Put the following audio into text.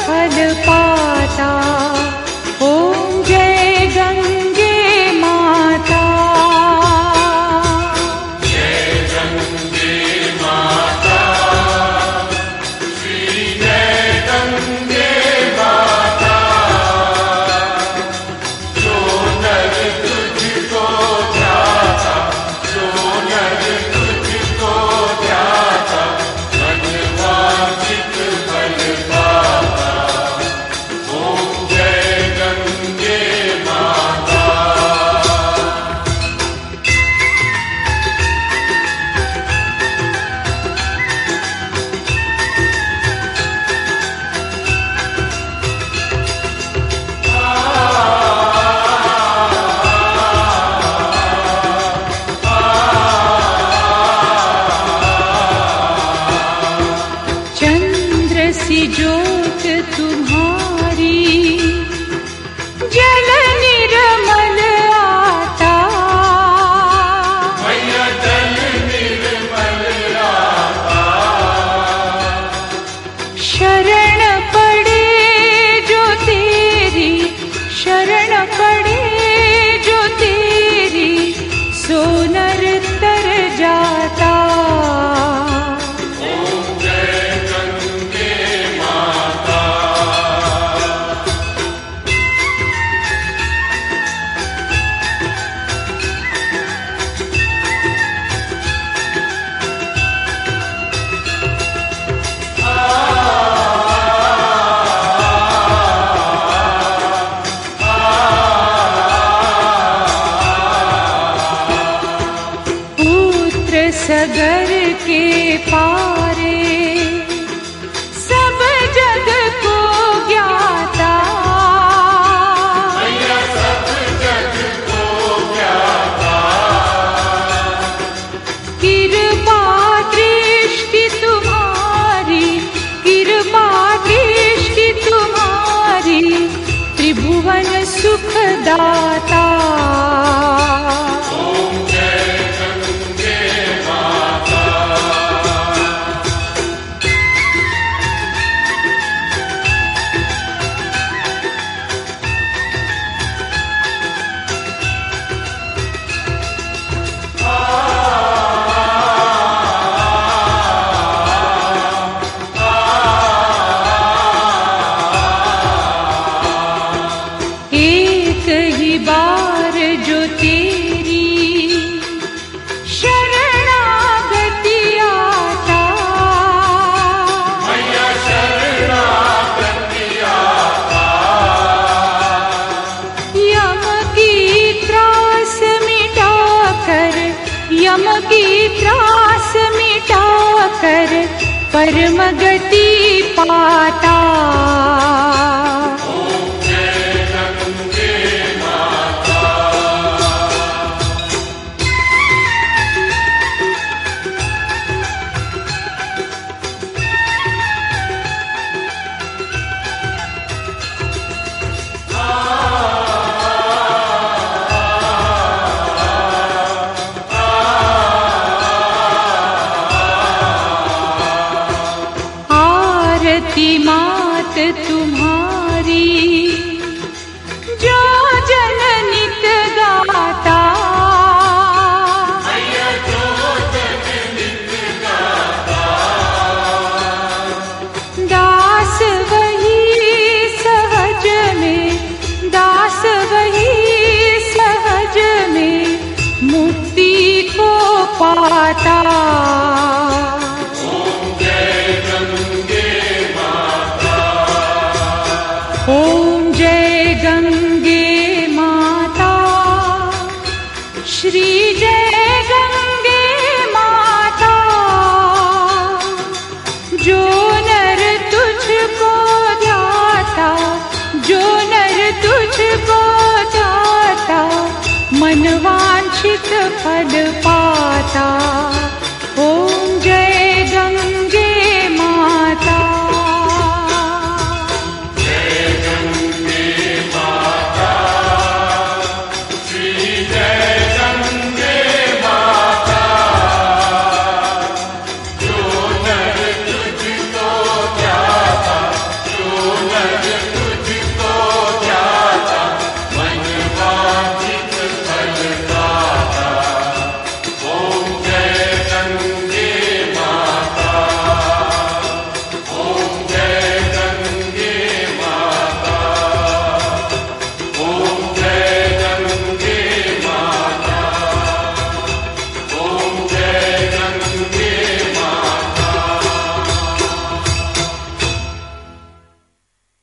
फल पाता। ओम जय गंगे माता। जय गंगे माता, श्री जय गंगे माता। जो नर तुझको ध्याता, जो नर तुझको ध्याता, मनवांछित फल पाता। ओम जय गंगे माता। चंद्र सी ज्योत तुम्हारी, जल निर्मल आता। मैया जल निर्मल आता। शरण पड़े जो तेरी, शरण पड़े जो तेरी, सो नर तर जाता। ओम जय गंगे माता। पुत्र सगर के पारे, सब जग को ज्ञाता। मैया सब जग को ज्ञाता। कृपा दृष्टि तुम्हारी, कृपा दृष्टि तुम्हारी, त्रिभुवन सुख दाता। ओम जय गंगे माता। एक ही बार जो तेरी शरणागति आता। मैया शरणागति आता। यम की त्रास मिटाकर, यम की त्रास मिटाकर, परम गति पाता। ओम जय गंगे माता। आरती मात तुम्हारी, जो जन नित गाता। मैया जो जन नित गाता। दास वही सहज में, दास वही सहज में, मुक्ति को पाता। ओम जय गंगे माता। ओम जय गंगे माता। श्री जय गंगे माता। जो नर तुझको ध्याता, जो नर तुझको ध्याता, मनवांछित फल पाता।